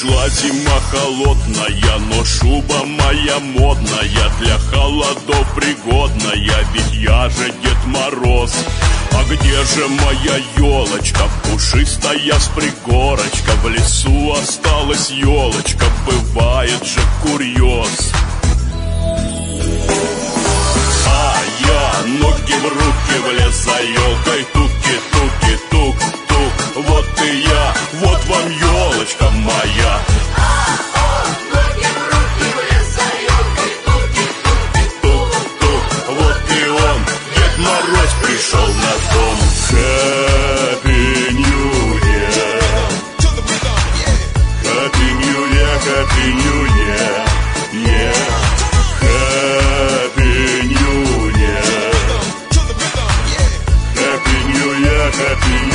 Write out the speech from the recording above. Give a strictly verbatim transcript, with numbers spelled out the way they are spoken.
Пришла зима холодная, но шуба моя модная, для холодов пригодная, ведь я же Дед Мороз. А где же моя елочка, пушистая с пригорочка? В лесу осталась елочка, бывает же курьез. А я ноги в руки влез за елкой, туки-туки-тук-тук. Вот и я, вот вам елочка моя. Ноги в руки влез за елкой, туки-туки-тук-тук. Вот и он, Дед Мороз, пришел на дом. Happy New Year, Happy New Year, Happy New Year, yeah. Happy New Year, Happy New Year, Happy New Year.